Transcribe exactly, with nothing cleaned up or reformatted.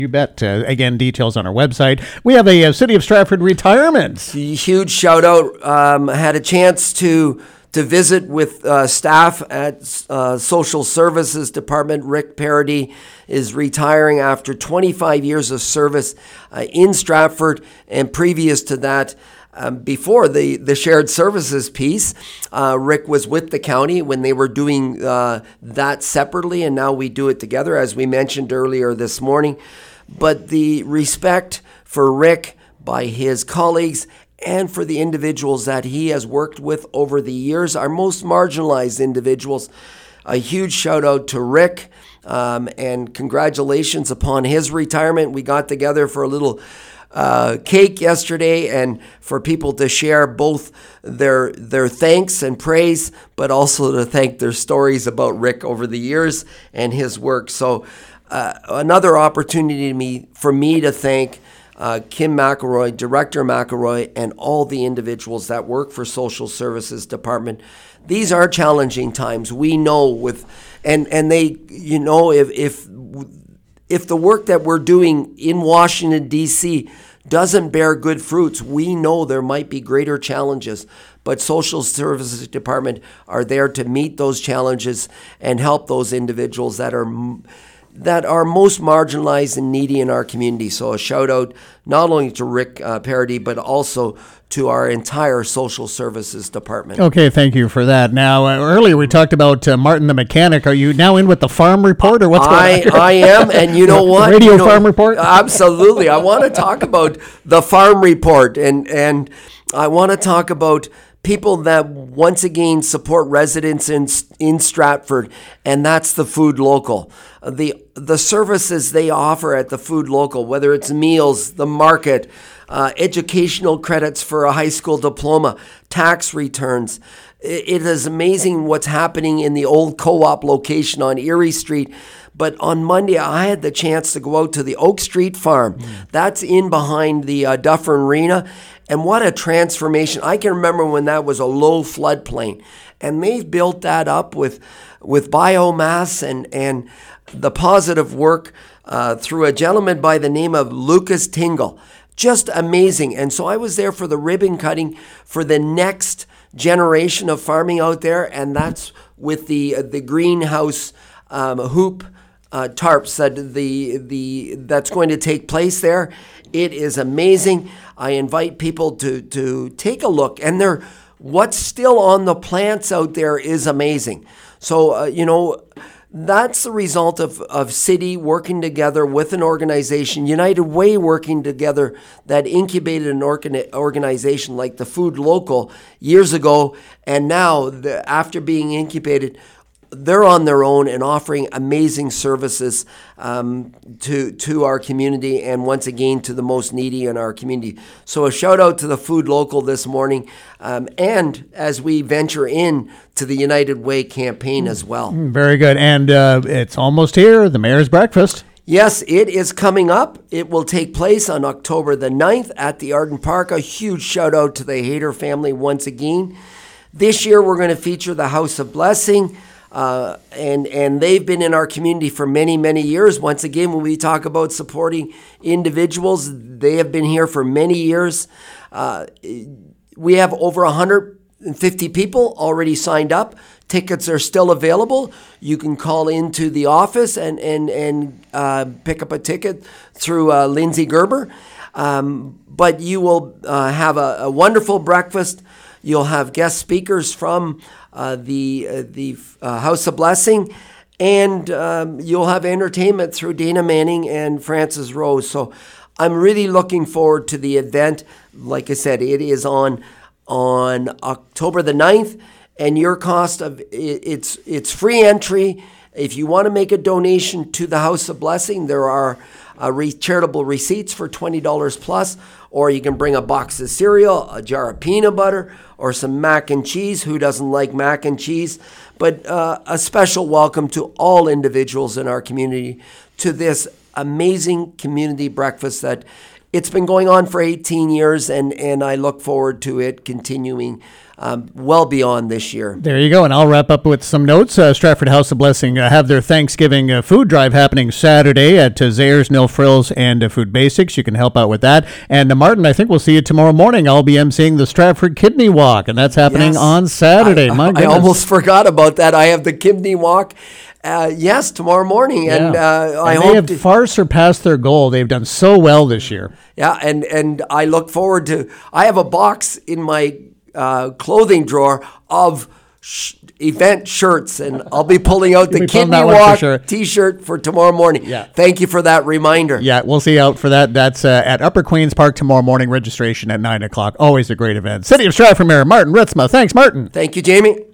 You bet. Uh, again, details on our website. We have a, a City of Stratford retirement. Huge shout out. Um, I had a chance to to visit with uh, staff at uh, Social Services Department. Rick Parody is retiring after twenty-five years of service uh, in Stratford, and previous to that, Um, before the, the shared services piece, uh, Rick was with the county when they were doing uh, that separately, and now we do it together, as we mentioned earlier this morning. But the respect for Rick by his colleagues and for the individuals that he has worked with over the years, our most marginalized individuals, a huge shout out to Rick, um, and congratulations upon his retirement. We got together for a little Uh, cake yesterday, and for people to share both their their thanks and praise, but also to thank their stories about Rick over the years and his work. So uh, another opportunity to me, for me to thank uh, Kim McElroy, Director McElroy, and all the individuals that work for Social Services Department. These are challenging times. We know with, and, and they, you know, if, if If the work that we're doing in Washington, D C doesn't bear good fruits, we know there might be greater challenges. But Social Services Department are there to meet those challenges and help those individuals that are that are most marginalized and needy in our community. So a shout out not only to Rick uh, Parody, but also to our entire Social Services Department. Okay, thank you for that. Now, uh, earlier we talked about uh, Martin the mechanic. Are you now in with the farm report, or what's going I, on? I am, and you know what? Radio you know, farm report? Absolutely. I want to talk about the farm report, and, and I want to talk about people that once again support residents in in Stratford, and that's the Food Local. The the services they offer at the Food Local, whether it's meals, the market, uh, educational credits for a high school diploma, tax returns. It, it is amazing what's happening in the old co-op location on Erie Street. But on Monday, I had the chance to go out to the Oak Street Farm. Mm. That's in behind the uh, Dufferin Arena. And what a transformation. I can remember when that was a low floodplain. And they've built that up with with biomass and, and the positive work uh, through a gentleman by the name of Lucas Tingle. Just amazing. And so I was there for the ribbon cutting for the next generation of farming out there. And that's with the, uh, the greenhouse um, hoop Uh, tarps that the the that's going to take place there. It is amazing. I invite people to to take a look, and they're what's still on the plants out there is amazing. So uh, you know, that's the result of of City working together with an organization, United Way working together, that incubated an organ- organization like the Food Local years ago, and now the, after being incubated, they're on their own and offering amazing services um, to to our community, and once again to the most needy in our community. So a shout out to the Food Local this morning, um, and as we venture in to the United Way campaign as well. Very good. And uh, it's almost here, the Mayor's Breakfast. Yes, it is coming up. It will take place on October the ninth at the Arden Park. A huge shout out to the Hayter family once again. This year we're going to feature the House of Blessing. Uh, and and they've been in our community for many, many years. Once again, when we talk about supporting individuals, they have been here for many years. Uh, we have over one hundred fifty people already signed up. Tickets are still available. You can call into the office and, and, and uh, pick up a ticket through uh, Lindsay Gerber. Um, but you will uh, have a, a wonderful breakfast. You'll have guest speakers from uh, the uh, the uh, House of Blessing, and um, you'll have entertainment through Dana Manning and Francis Rose. So I'm really looking forward to the event. Like I said, it is on on October the ninth, and your cost of it, it's it's free entry. If you want to make a donation to the House of Blessing, there are uh, re- charitable receipts for twenty dollars plus, or you can bring a box of cereal, a jar of peanut butter, or some mac and cheese. Who doesn't like mac and cheese? But uh, a special welcome to all individuals in our community to this amazing community breakfast that it's been going on for eighteen years, and, and I look forward to it continuing um, well beyond this year. There you go. And I'll wrap up with some notes. Uh, Stratford House of Blessing uh, have their Thanksgiving uh, food drive happening Saturday at uh, Zayre's, No Frills, and uh, Food Basics. You can help out with that. And uh, Martin, I think we'll see you tomorrow morning. I'll be emceeing the Stratford Kidney Walk, and that's happening Yes. on Saturday. I, My I, goodness. I almost forgot about that. I have the Kidney Walk, uh, yes, tomorrow morning, and Yeah. uh, I And hope they have to, far surpassed their goal. They've done so well this year. yeah, and and I look forward to. I have a box in my uh, clothing drawer of sh- event shirts, and I'll be pulling out the You'll be pulling Kidney that one for Walk sure. T-shirt for tomorrow morning. Yeah. Thank you for that reminder. Yeah, we'll see you out for that. That's uh, at Upper Queens Park tomorrow morning. Registration at nine o'clock. Always a great event. City of Stratford Mayor Martin Ritzma. Thanks, Martin. Thank you, Jamie.